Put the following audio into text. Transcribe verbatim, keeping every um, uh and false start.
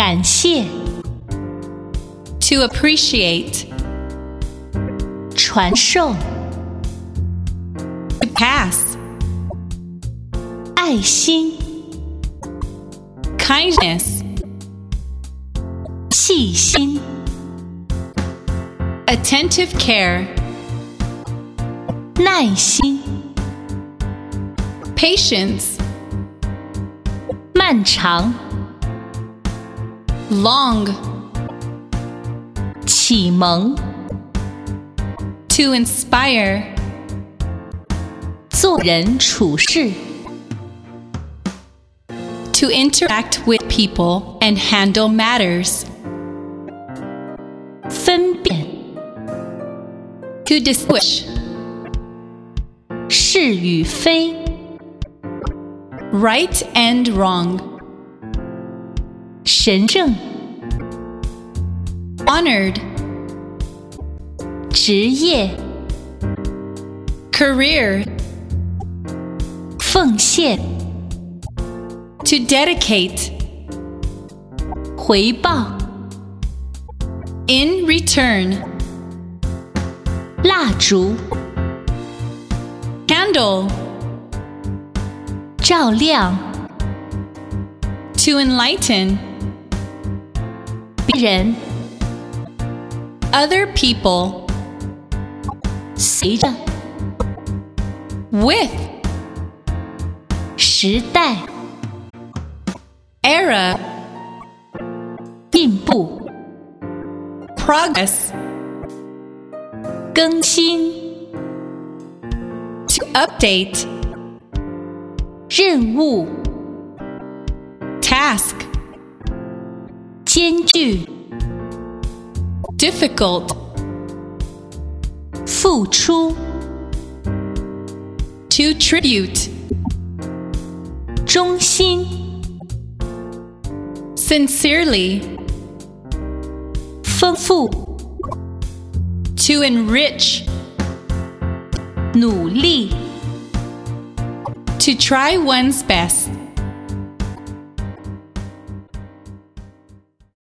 感谢 To appreciate. 传授 To pass. 爱心 Kindness. 细心 Attentive care. 耐心 Patience. 漫长 Long. 启蒙 To inspire. 做人处事 To interact with people and handle matters. 分辨 To distinguish. 是与非 Right and wrong. 神圣 Honored. 职业 Career. 奉献 To dedicate. 回报 In return. 蜡烛 Candle. 照亮 To enlighten. 别人 Other people. 随着 With. 时代 Era. 进步 Progress. 更新 To update. 任务 Task. 艰巨 Difficult. 付出 To tribute. 忠心 Sincerely. 丰富 To enrich. 努力 To try one's best.